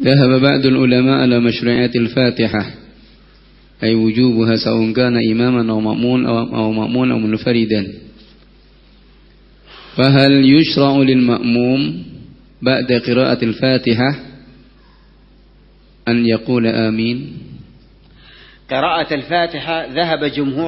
ذهب بعض العلماء على مشروعية الفاتحة، أي وجوبها سواء كان إماما أو مأمون أو منفردا. فهل يشرع للمأموم بعد قراءة الفاتحة أن يقول آمين؟ قراءة الفاتحة ذهب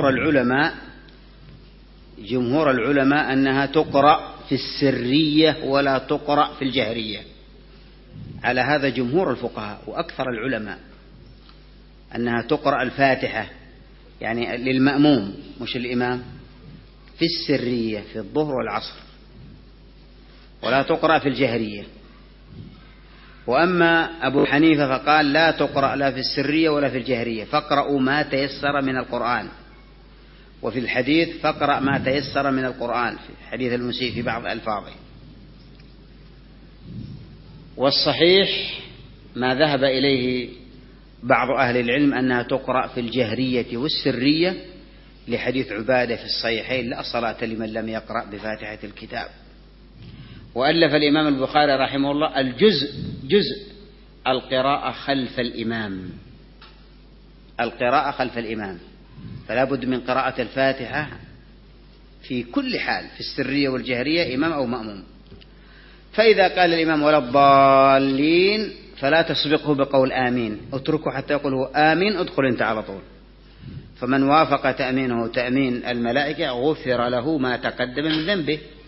جمهور العلماء أنها تقرأ في السرية ولا تقرأ في الجهرية. على هذا جمهور الفقهاء وأكثر العلماء أنها تقرأ الفاتحة يعني للمأموم مش الإمام في السرية في الظهر والعصر، ولا تقرأ في الجهرية. وأما أبو حنيفة فقال لا تقرأ لا في السرية ولا في الجهرية، فاقرأوا ما تيسر من القرآن. وفي الحديث فاقرأ ما تيسر من القرآن في حديث المسيء في بعض ألفاظه. والصحيح ما ذهب إليه بعض أهل العلم أنها تقرأ في الجهرية والسرية، لحديث عبادة في الصحيحين لا صلاة لمن لم يقرأ بفاتحة الكتاب. وألف الإمام البخاري رحمه الله جزء القراءة خلف الإمام، فلا بد من قراءة الفاتحة في كل حال في السرية والجهرية إمام أو مأموم. فإذا قال الإمام ولا الضالين فلا تسبقه بقول آمين، اتركه حتى يقول آمين، ادخل انت على طول. فمن وافق تأمينه تأمين الملائكة غفر له ما تقدم من ذنبه.